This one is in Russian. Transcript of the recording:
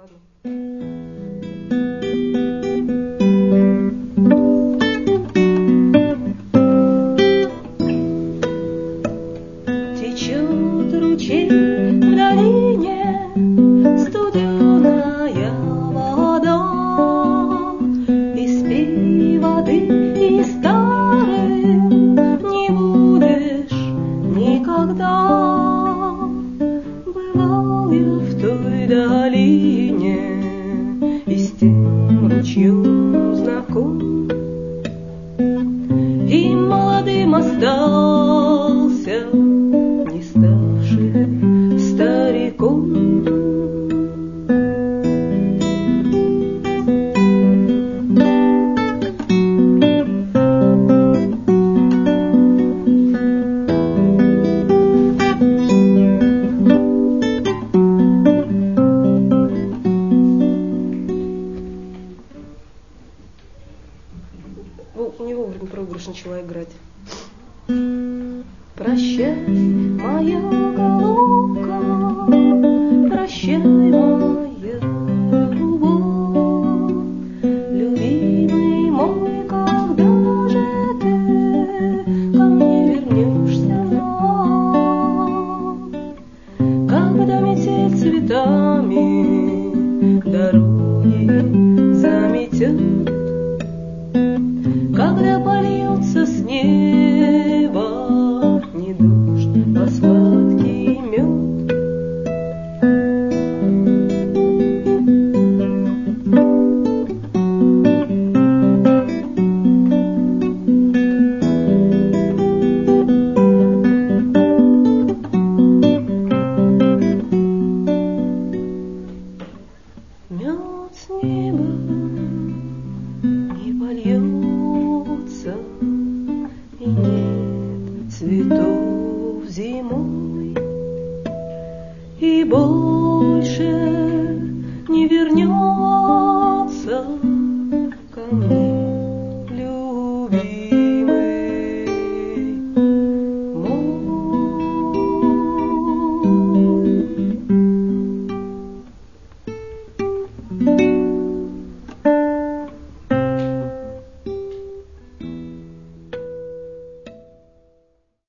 ладно. Течет ручей в долине, студеная вода, испей воды и старым не будешь никогда. Бывал я в той долине и с тем ручьем знаком, и молодым остался, не ставший стариком. Не вовремя проигрыш начала играть. Прощай, моя головка, прощай, моя любовь, любимый мой, когда же ты ко мне вернешься? Когда метель цветами дороги заметет, когда польется с неба не дождь, а сладкий мед. Мед с неба не польется, и нет цветов зимой, и больше не вернется ко мне.